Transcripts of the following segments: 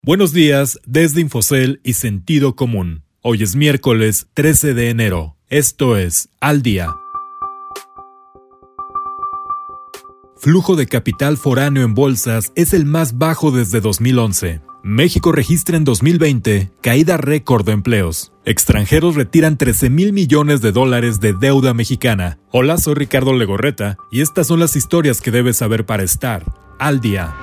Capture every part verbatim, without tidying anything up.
Buenos días desde Infocel y Sentido Común. Hoy es miércoles trece de enero. Esto es Al Día. Flujo de capital foráneo en bolsas es el más bajo desde dos mil once. México registra en dos mil veinte caída récord de empleos. Extranjeros retiran trece mil millones de dólares de deuda mexicana. Hola, soy Ricardo Legorreta y estas son las historias que debes saber para estar al día.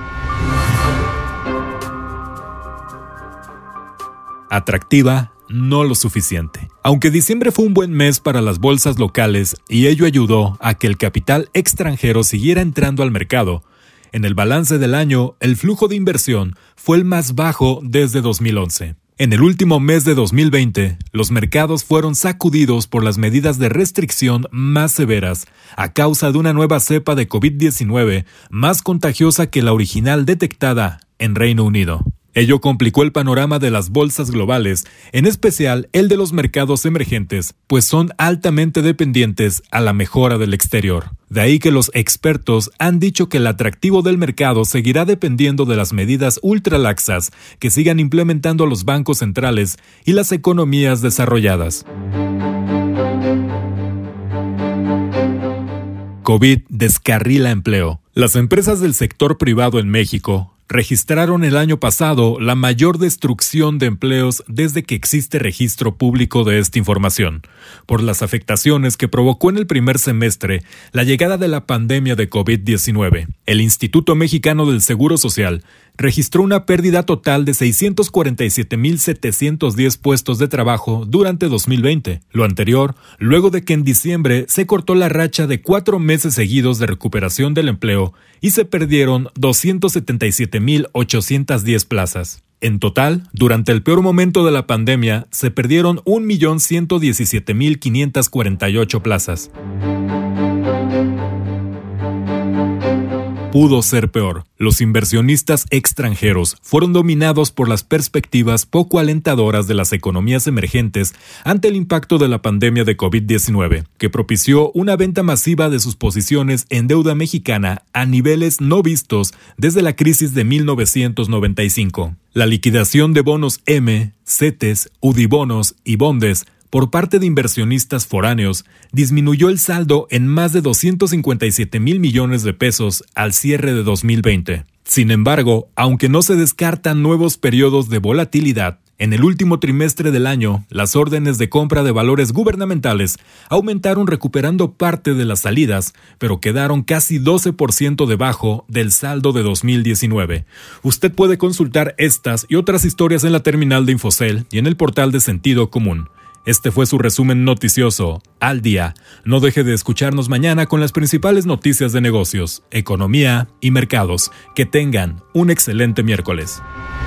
Atractiva, no lo suficiente. Aunque diciembre fue un buen mes para las bolsas locales y ello ayudó a que el capital extranjero siguiera entrando al mercado, en el balance del año el flujo de inversión fue el más bajo desde dos mil once. En el último mes de dos mil veinte, los mercados fueron sacudidos por las medidas de restricción más severas a causa de una nueva cepa de COVID diecinueve más contagiosa que la original detectada en Reino Unido. Ello complicó el panorama de las bolsas globales, en especial el de los mercados emergentes, pues son altamente dependientes a la mejora del exterior. De ahí que los expertos han dicho que el atractivo del mercado seguirá dependiendo de las medidas ultralaxas que sigan implementando los bancos centrales y las economías desarrolladas. COVID descarrila empleo. Las empresas del sector privado en México registraron el año pasado la mayor destrucción de empleos desde que existe registro público de esta información, por las afectaciones que provocó en el primer semestre la llegada de la pandemia de COVID diecinueve. El Instituto Mexicano del Seguro Social registró una pérdida total de seiscientos cuarenta y siete mil setecientos diez puestos de trabajo durante dos mil veinte. Lo anterior, luego de que en diciembre se cortó la racha de cuatro meses seguidos de recuperación del empleo y se perdieron doscientos setenta y siete mil ochocientas diez plazas. En total, durante el peor momento de la pandemia, se perdieron un millón ciento diecisiete mil quinientas cuarenta y ocho plazas. Pudo ser peor. Los inversionistas extranjeros fueron dominados por las perspectivas poco alentadoras de las economías emergentes ante el impacto de la pandemia de COVID diecinueve, que propició una venta masiva de sus posiciones en deuda mexicana a niveles no vistos desde la crisis de mil novecientos noventa y cinco. La liquidación de bonos M, CETES, UDIbonos y bondes por parte de inversionistas foráneos, disminuyó el saldo en más de doscientos cincuenta y siete mil millones de pesos al cierre de dos mil veinte. Sin embargo, aunque no se descartan nuevos periodos de volatilidad, en el último trimestre del año, las órdenes de compra de valores gubernamentales aumentaron recuperando parte de las salidas, pero quedaron casi doce por ciento debajo del saldo de dos mil diecinueve. Usted puede consultar estas y otras historias en la terminal de Infocel y en el portal de Sentido Común. Este fue su resumen noticioso, al día. No deje de escucharnos mañana con las principales noticias de negocios, economía y mercados. Que tengan un excelente miércoles.